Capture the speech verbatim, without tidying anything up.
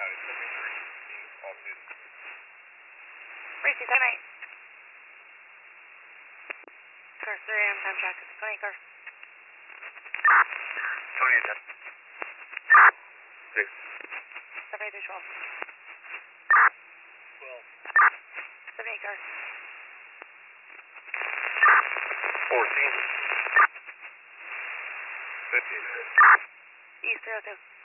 Reese, good night. Car three, I'm time track. twenty car. Tony is that? Six. seventy-three twelve. twelve. seventy-eight car. fourteen. fifteen. East three oh two.